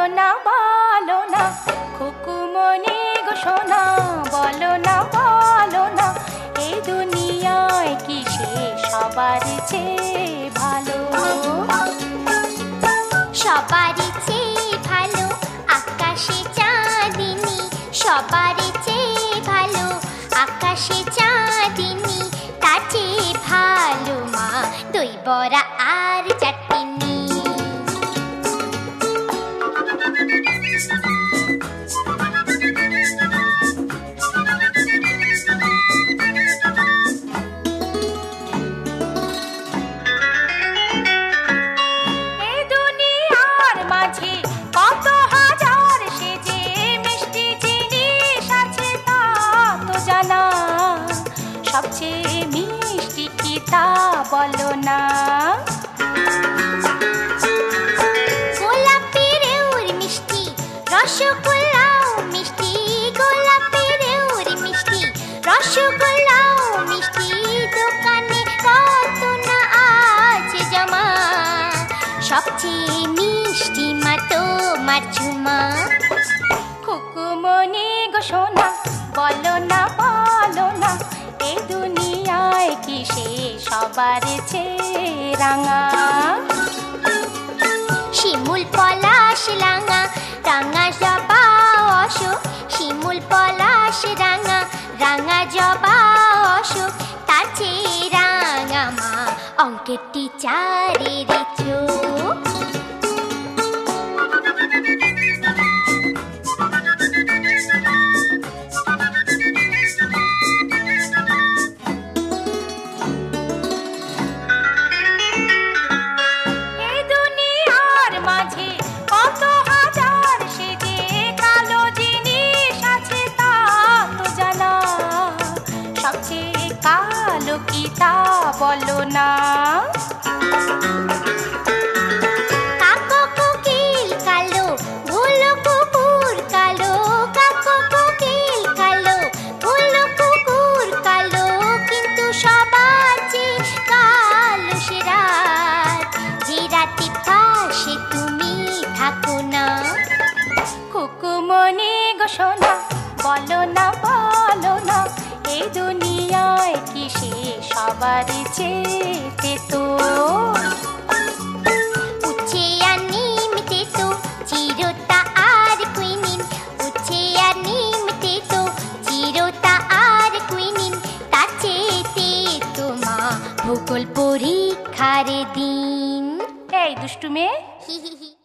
বলো না খুকুমনি গো সোনা, বলো না এই দুনিয়ায় কি সে সবার চেয়ে ভালো? সবার চেয়ে ভালো আকাশে চাঁদিনী, সবার চেয়ে ভালো আকাশে চাঁদিনী, তার চেয়ে ভালো মা দই বড়া আর চাটনি। সবচেয়ে মিষ্টি কি তা বলো না? গোলাপের মিষ্টি রসগোল্লাও মিষ্টি, গোলাপের মিষ্টি রসগোল্লাও মিষ্টি, দোকানে কত না আছে জমা, সবচেয়ে মিষ্টি মা তোমার ঝুমা। খুকুমনি গো সোনা, বলো না এই দুনিয়ায় কি সে সবার চেয়ে রাঙা? শিমুল পলাশ রাঙা, রাঙা জবা অশোক, শিমুল পলাশ রাঙা, রাঙা জবা অশোক, তার চেয়ে রাঙা মা অঙ্কের টিচারের চোখ। কালো কি তা বলো না? কাকো কোকিল কালো, ভুলো কুকুর কালো, কাকো কোকিল কালো, ভুলো কুকুর কালো, কিন্তু সবার চেয়ে কালো সে রাত, যে রাতে পাশে তুমি থাকো না। খুকুমনি গো সোনা, বলো না এই দুনিয়ায় কি সে সবার চেয়ে তো? উচ্ছে আর নিম তেতো চিরতা আর কুইনিন, উচ্ছে আর নিম তেতো চিরতা আর কুইনিন, তার চেয়ে তো মা ভূগোল পরীক্ষার দিন। এই দুষ্টু মেয়ে।